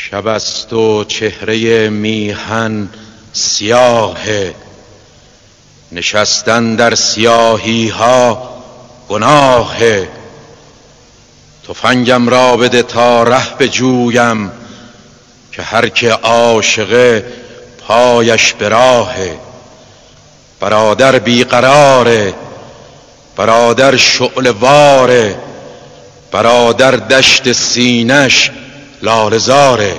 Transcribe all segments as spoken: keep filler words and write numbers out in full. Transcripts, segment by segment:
شب است و چهره میهن سیاه، نشستن در سیاهی ها گناه. تفنگم را بده تا ره بجویم، که هر که عاشقه پایش به راهه. برادر بیقراره، برادر شعله واره، برادر دشت سینش لاله‌زاره.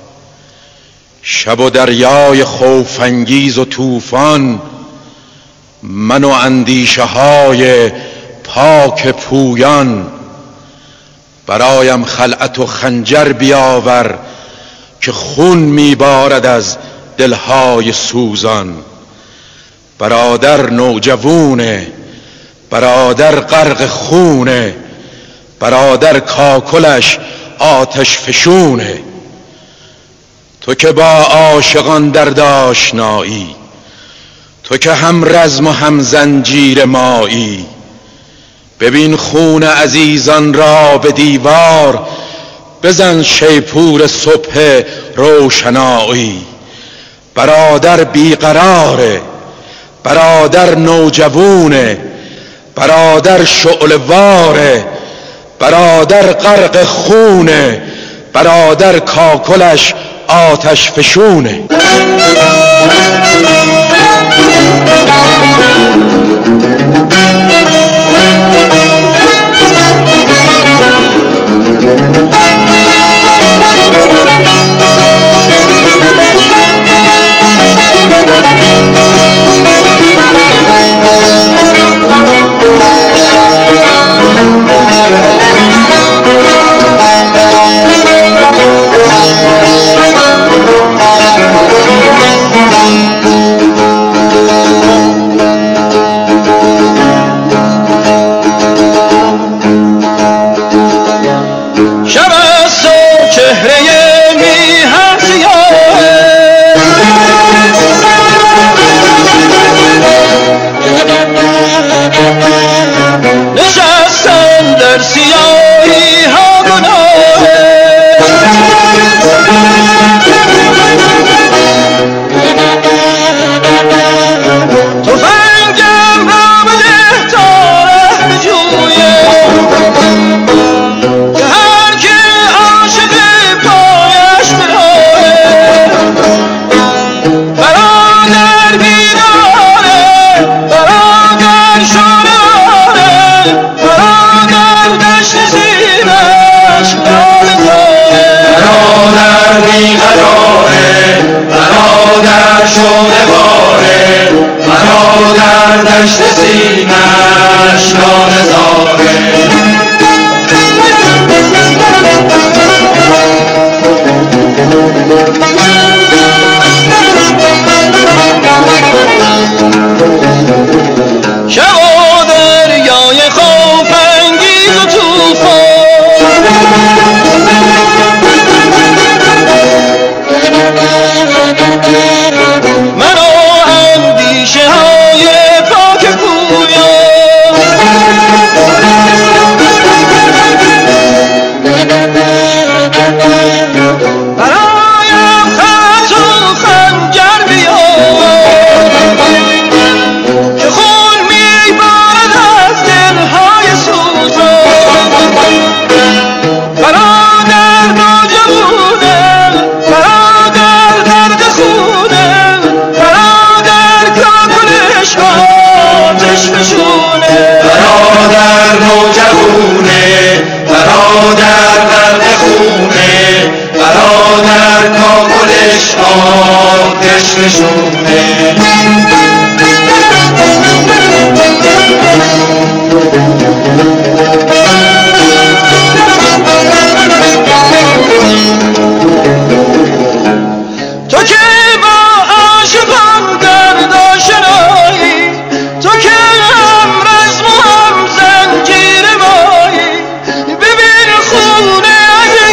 شب و دریای خوف انگیز و طوفان، من و اندیشه های پاک پویان. برایم خلعت و خنجر بیاور، که خون میبارد از دلهای سوزان. برادر نوجوونه، برادر غرق خونه، برادر کاکلش آتش فشونه. تو که با عاشقان در آشنایی، تو که هم رزم و هم زنجیر مایی. ببین خون عزیزان را به دیوار، بزن شیپور صبح روشنایی. برادر بیقراره، برادر نوجوونه، برادر شعله واره، برادر غرق خونه، برادر کاکلش آتش فشونه. نشستن در سیاهی ها گناه، تفنگم را بده تا ره بجویم، که هر که عاشق پایش به راهه. برادر بیداره، برادر شعله واره، برادر دشت سینش لاله‌زاره. برادر بیقراره، برادر شعله واره، برادر دشت سینش لاله‌زاره. شب و دریای خوف انگیز و طوفان، من و اندیشه های پاک پویان. برایم خط و خنجر بیاور، که خون میبارد از دلهای سوزان. برادر نوجوونه، برادر درد خونه، برادر کاکلش آتش فشونه. برادر نوجوونه، برادر غرق خونه، برادر کاکلش آتش فشونه. تو که با عاشقان در آشنایی، تو که هم رزم و هم زنجیر مایی. ببین خون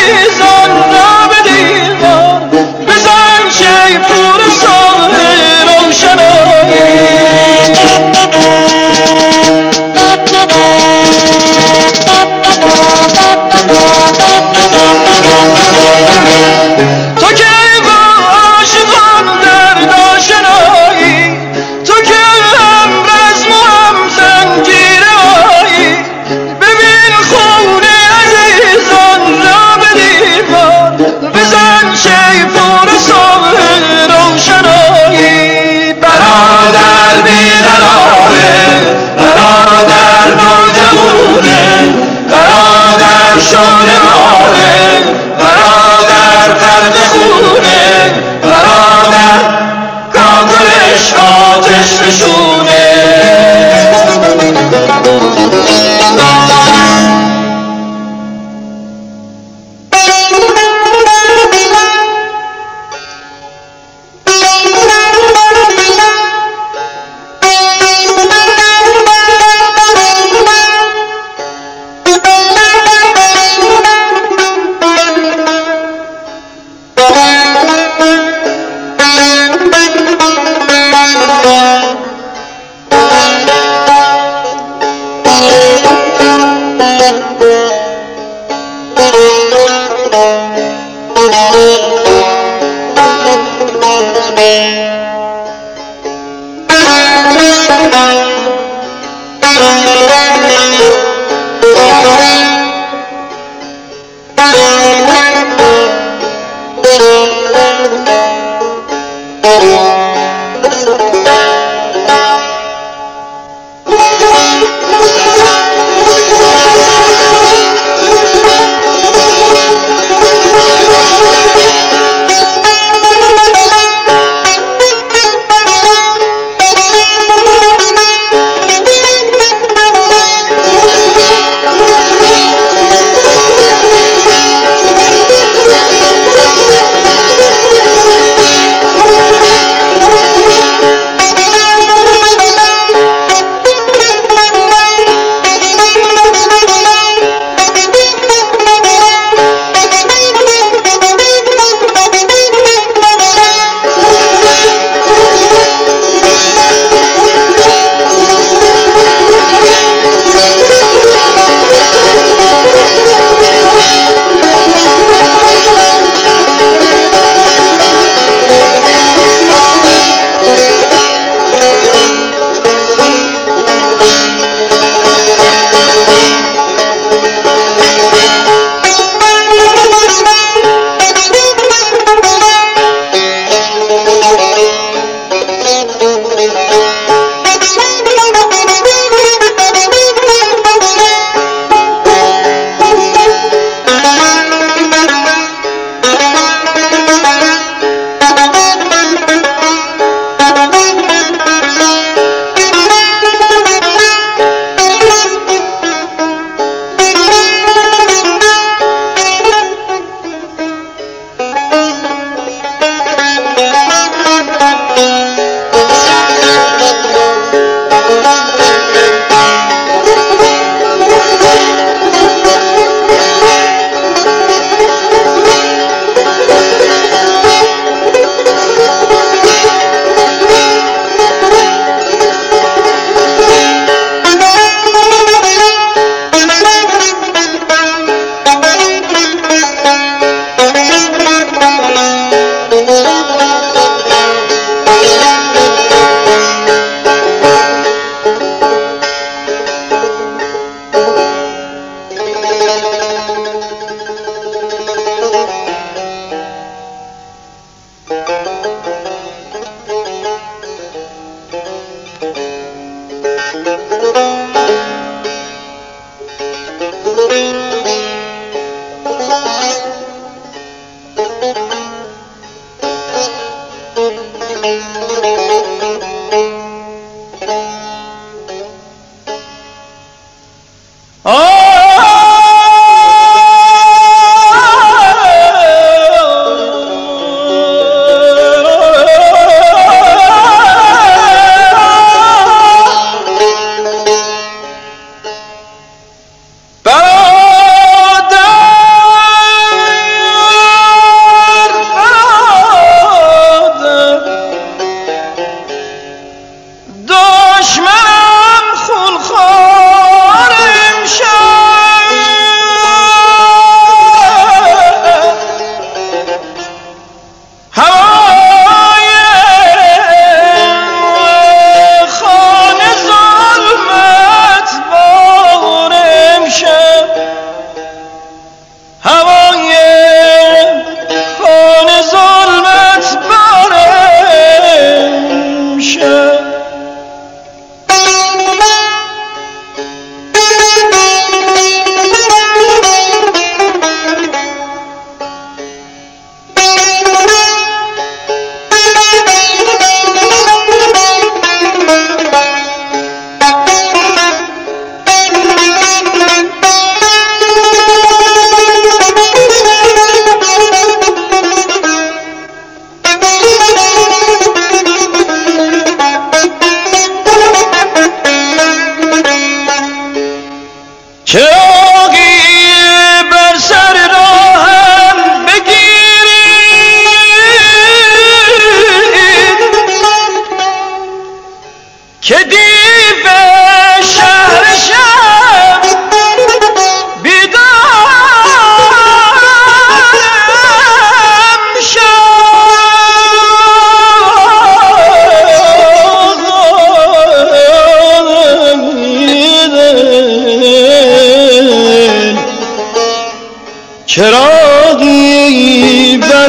عزیزان را به دیوار، بزن شیپور صبح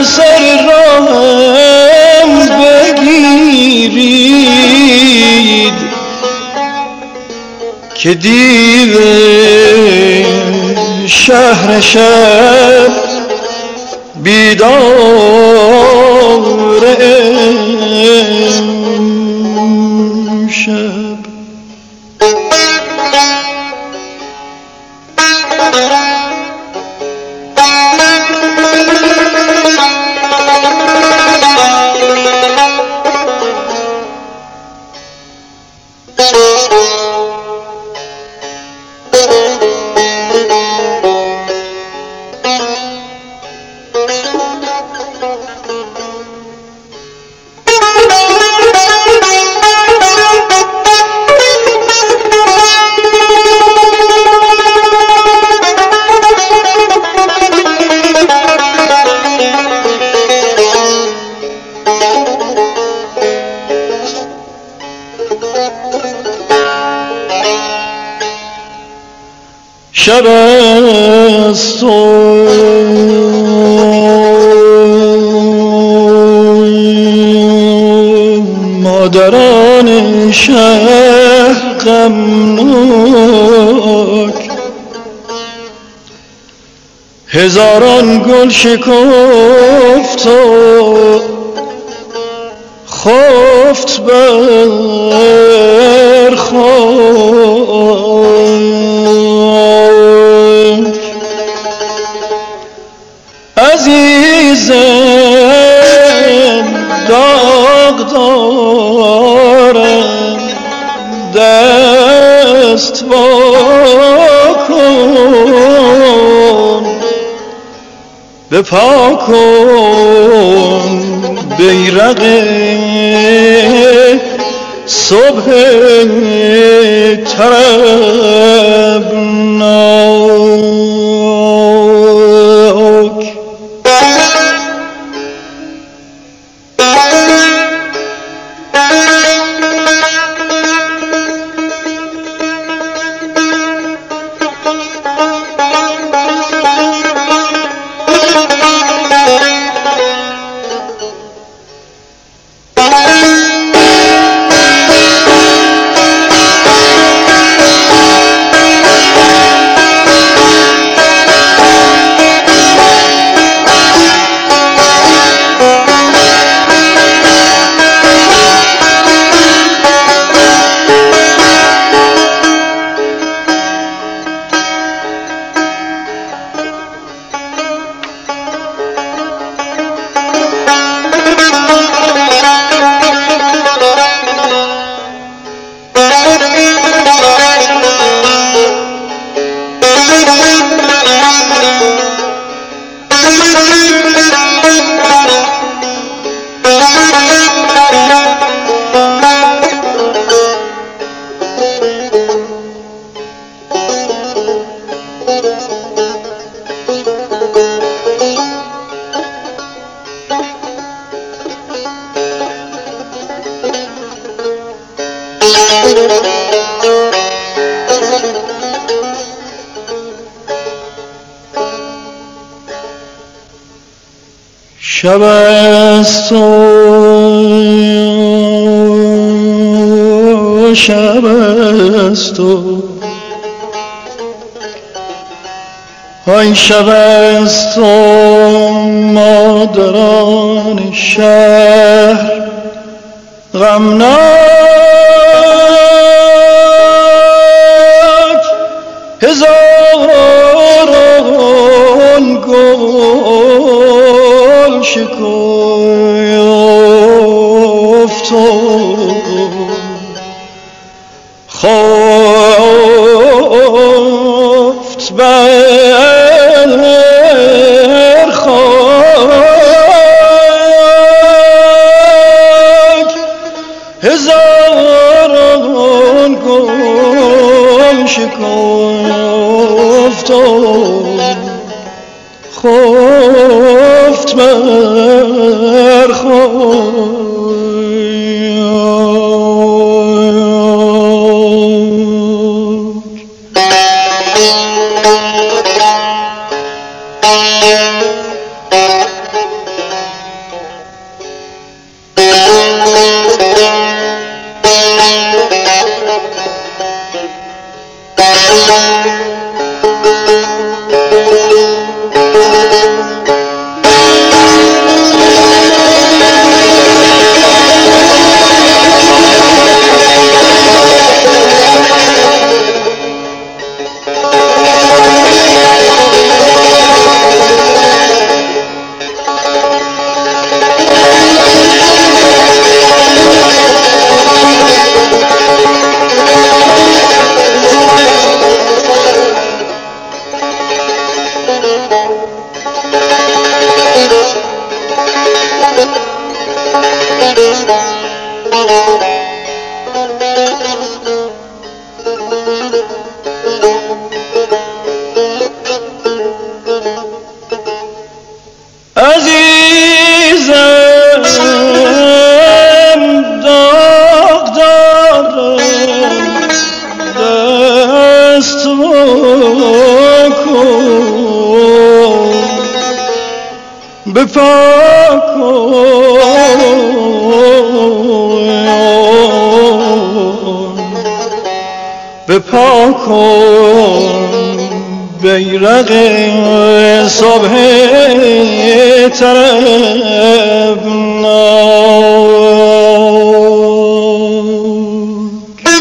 بر سر راهم بگیرید که دیو شهر شب بیدار امشب. شب است و مادران شهر غمناک، هزاران گل شکفت و خفت بر خاک. عزیزم داغ دارم دست واکن، بپا کن بیرق صبح طربناک. شب است و شب است و آی شب است و مادران شهر غمناک، هزاران گل شکفت و خفت بر خاک. هزاران گل شکفت و خفت بر خاک. بپا کن بپا کن بیرق صبح طربناک.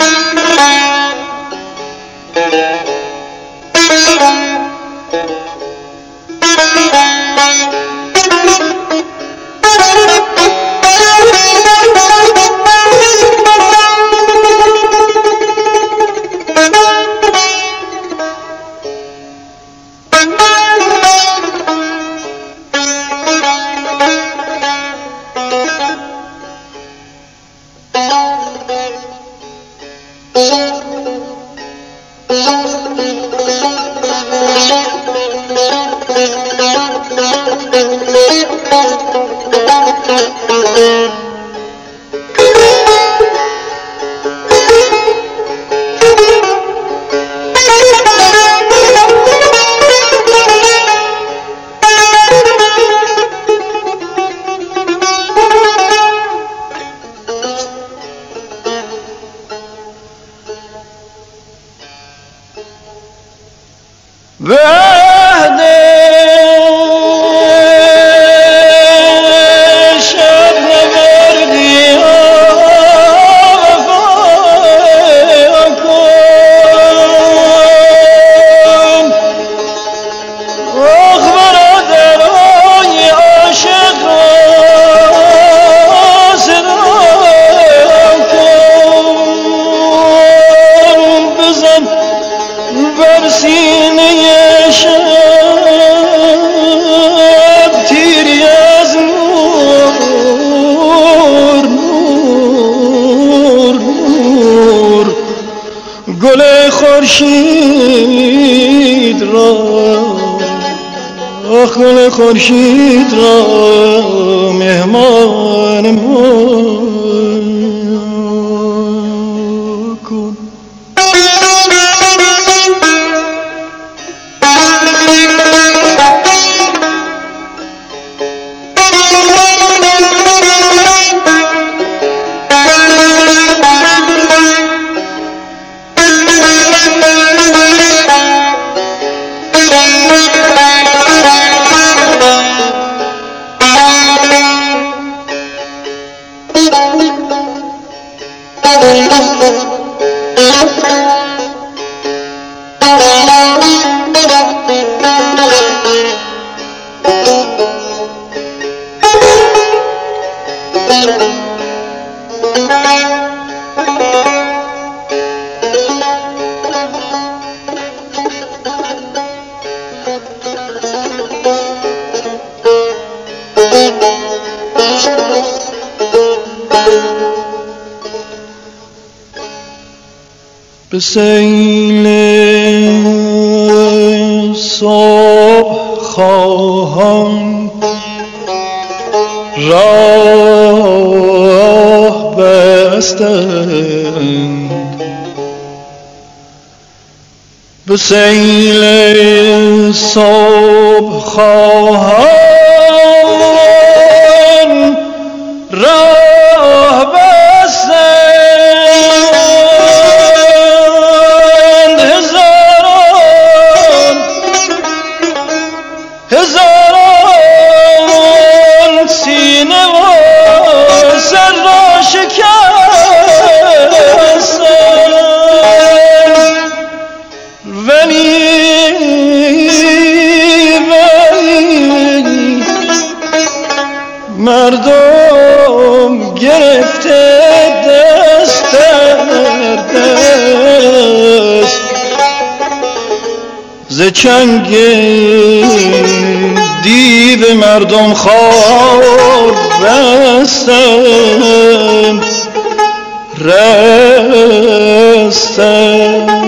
گل خورشید را گل خورشید را مهمان ما کن. به سیل صبح خواهان راه بستند، به سیل صبح خواهان راه بستند. هزاران سینه و سر را شکستند، ولی ولی مردم گرفته دست در دست ز چنگ دیو مردم خوار بستند رستند.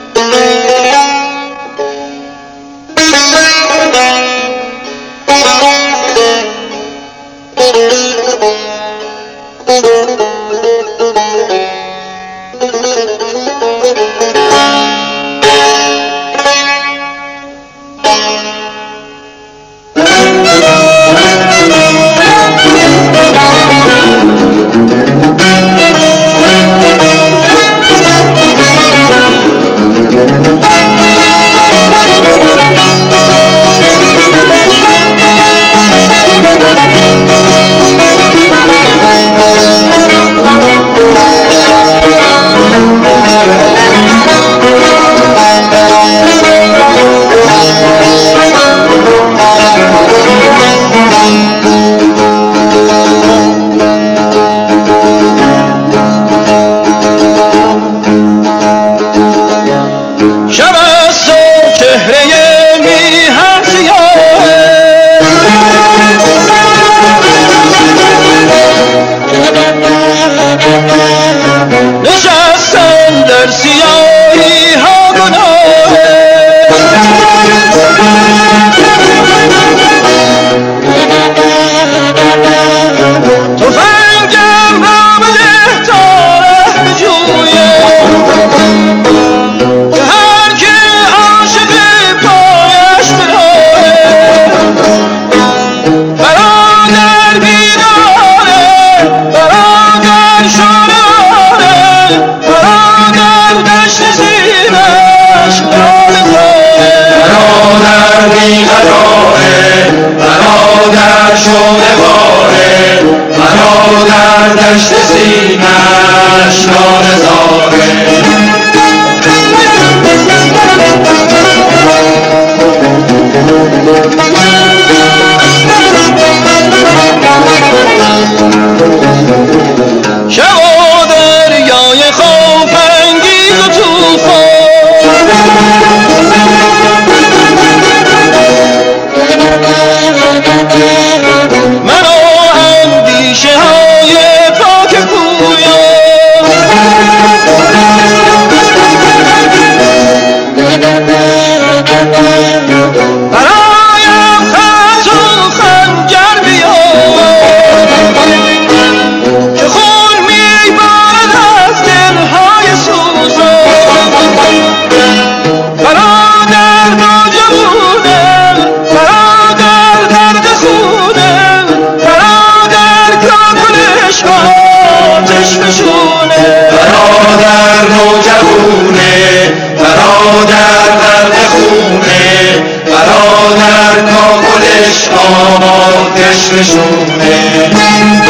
Bye. دشت سینه‌اش لاله زاره. شب و دریای خوف انگیز و توفان، من و اندیشه های پاک پویان، برایم خط و خنجر بیار که خون میبارد از دلهای سوزان. برادر نوجوانم، برادر درد خونم، برادر کاکلش آتش فشونه. برادر نوجوونه، برادر درد خونه، برادر کاکلش آتش فشونه.